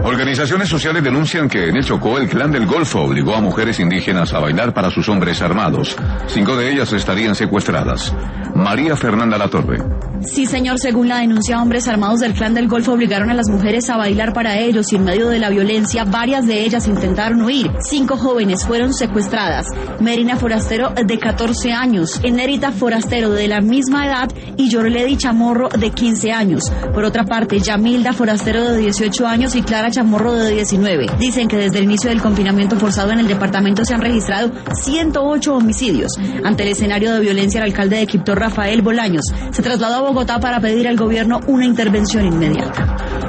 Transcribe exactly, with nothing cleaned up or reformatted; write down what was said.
Organizaciones sociales denuncian que en el Chocó el Clan del Golfo obligó a mujeres indígenas a bailar para sus hombres armados. Cinco de ellas estarían secuestradas. María Fernanda Latorre. Sí, señor, según la denuncia, hombres armados del Clan del Golfo obligaron a las mujeres a bailar para ellos y en medio de la violencia, varias de ellas intentaron huir. Cinco jóvenes fueron secuestradas. Merina Forastero, de catorce años, Enérita Forastero, de la misma edad, y Yorledi Chamorro, de quince años. Por otra parte, Yamilda Forastero, de dieciocho años, y Clara Chamorro, de diecinueve. Dicen que desde el inicio del confinamiento forzado en el departamento se han registrado ciento ocho homicidios. Ante el escenario de violencia, el alcalde de Quibdó, Rafael Bolaños, se trasladó a Bogotá para pedir al gobierno una intervención inmediata.